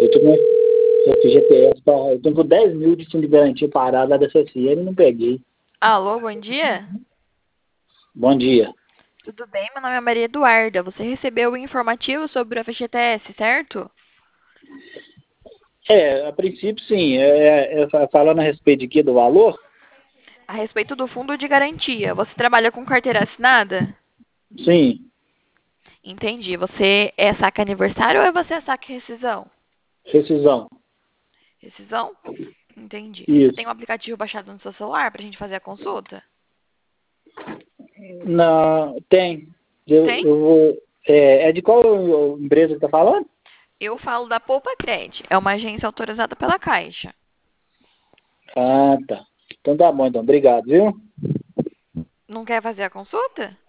Eu tô com esse FGTS, eu tô com 10 mil de fundo de garantia parado lá da CSN e não peguei. Alô, bom dia? Bom dia. Tudo bem? Meu nome é Maria Eduarda. Você recebeu o informativo sobre o FGTS, certo? A princípio sim. Falando a respeito de quê? Do valor? A respeito do fundo de garantia. Você trabalha com carteira assinada? Sim. Entendi. Você é saque aniversário ou você é saque rescisão? Rescisão. Rescisão? Entendi. Você tem Isso. um aplicativo baixado no seu celular para a gente fazer a consulta? Não, tem. Eu, Tem? eu vou. É de qual empresa que tá falando? Eu falo da Poupa Cred. É uma agência autorizada pela Caixa. Ah, tá. Então tá bom, então. Obrigado, viu? Não quer fazer a consulta?